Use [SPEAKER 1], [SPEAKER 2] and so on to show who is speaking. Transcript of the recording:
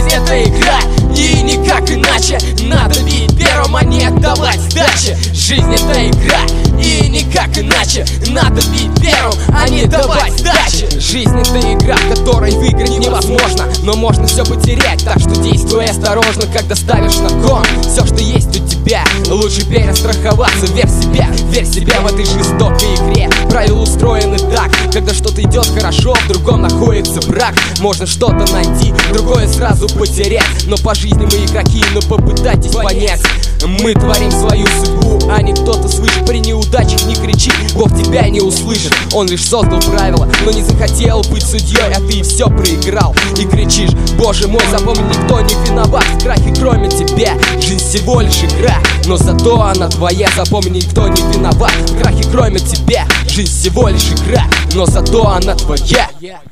[SPEAKER 1] Жизнь это игра, и никак иначе. Надо бить первым, а не отдавать сдачи. Жизнь это игра, и никак иначе. Надо бить первым, а не давать сдачи. Жизнь это игра, в которой выиграть невозможно, но можно все потерять, так что действуй осторожно, когда ставишь на кон все, что есть у тебя. Лучше перестраховаться, верь в себя в этой жестокой игре. Правила устроены так: когда что-то идет хорошо, в другом находится брак. Можно что-то найти, другое сразу потерять. Но по жизни мы игроки, но попытайтесь понять: мы творим свою судьбу, а не кто-то свыше. При неудачах не кричи, Бог тебя не услышит. Он лишь создал правила, но не захотел быть судьей, а ты все проиграл и кричишь: Боже мой, запомни, никто не виноват в крахе, кроме тебя. Жизнь всего лишь игра, но зато она твоя. Запомни, никто не виноват в крахе, кроме тебя. Жизнь всего лишь игра, но зато она твоя.